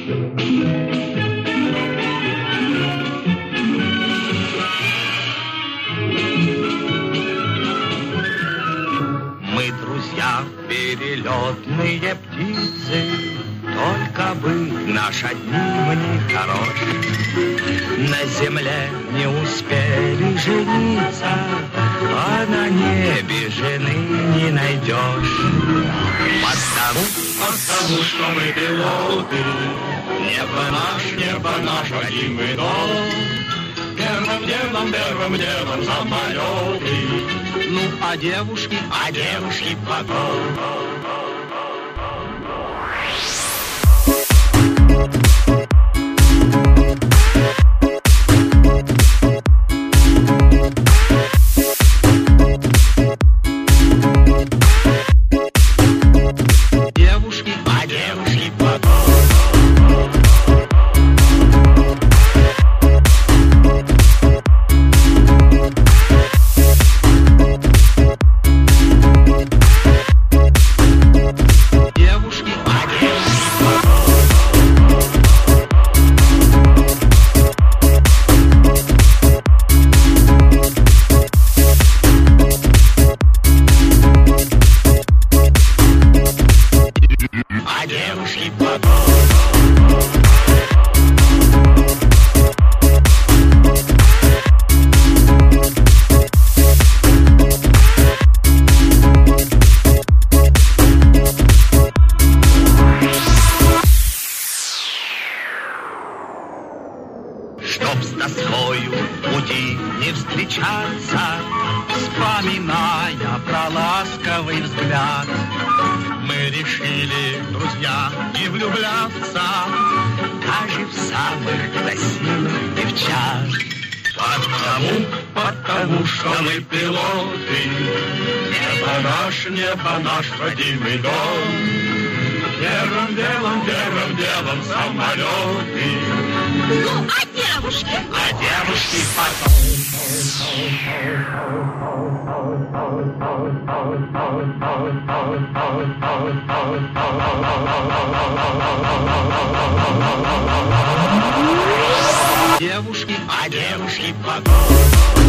Мы друзья, перелетные птицы, только бы наш одним не хорош. На земле не успели жениться, а на небе жены не найдешь. Потому что мы пилоты, небо наш родимый дом. Первым делом самолеты, ну а девушки потом. Чтоб с тоскою в пути не встречаться, вспоминая про ласковый взгляд, мы решили, друзья, не влюбляться даже в самых красивых девчат. Потому что мы пилоты, небо наш родимый дом. Первым делом самолеты. Ну, а девушки потом. Девушки потом.